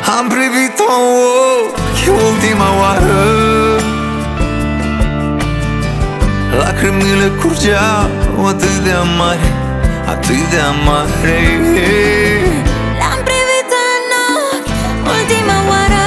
Am privit-o în ochi ultima oară, lacrimile curgeau atât de amare, atât de amare. L-am privit în ochi ultima oară,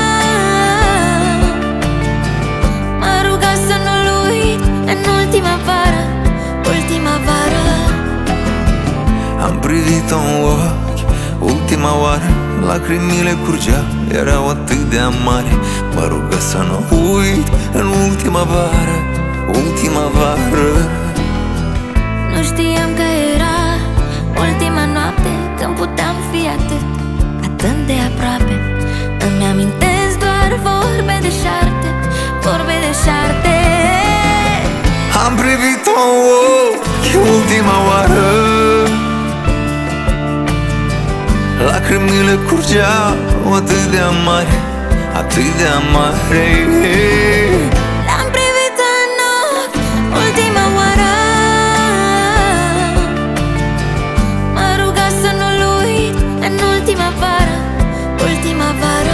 m-a rugat să nu-l uit în ultima vară, ultima vară. Am privit-o în ochi ultima oară, lacrimile curgeau, erau atât de amare. Mă rugă să nu uit în ultima vară, ultima vară. Nu știam că era ultima noapte, când puteam fi atât, atât de aproape. Îmi amintesc doar vorbe de șarte, vorbe de șarte. Am privit-o în ochi ultima oară, lacrimile curgeau atât de amare, atât de amare. L-am privit în ochi ultima oară, m-a rugat să nu-l uit în ultima vară, ultima vară.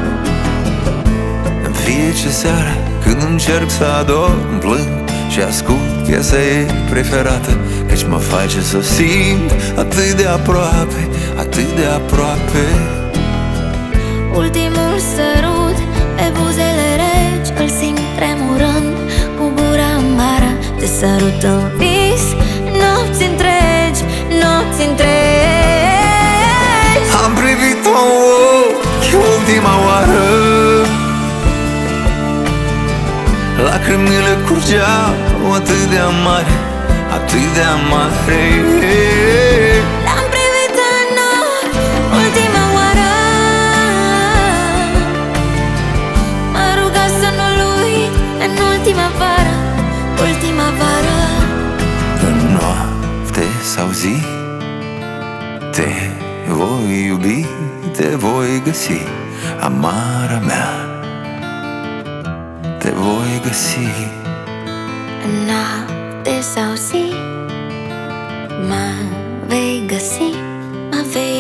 În fiecare seară când încerc să adorm, plâng și ascult piesa ei preferată, căci mă face să simt atât de aproape, atât de aproape. Ultimul sărut pe buzele reci, îl simt tremurând cu gura amară. Te sărut în vis, nopți întregi, nopți întregi. Am privit-o în ochi ultima oară, lacrimile curgeau atât de amare, atât de amare. L-am privit în ochi ultima oară, m-a rugat să nu-l uit în ultima vară, ultima vară. În noapte sau zi te voi iubi, te voi găsi, amara mea, te voi găsi. În noapte sau zi mă vei găsi, mă vei